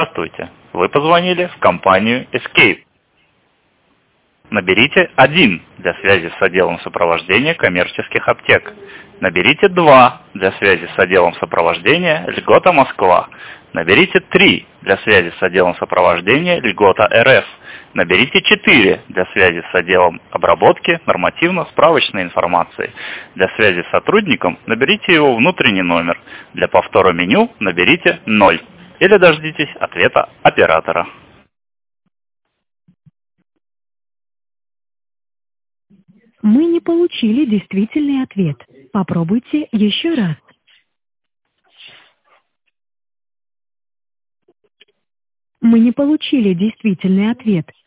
Здравствуйте. Вы позвонили в компанию Escape. Наберите 1 для связи с отделом сопровождения коммерческих аптек. Наберите 2 для связи с отделом сопровождения Льгота Москва. Наберите 3 для связи с отделом сопровождения Льгота РФ. Наберите 4 для связи с отделом обработки нормативно-справочной информации. Для связи с сотрудником наберите его внутренний номер. Для повтора меню наберите 0. Или дождитесь ответа оператора. Мы не получили действительный ответ. Попробуйте еще раз. Мы не получили действительный ответ.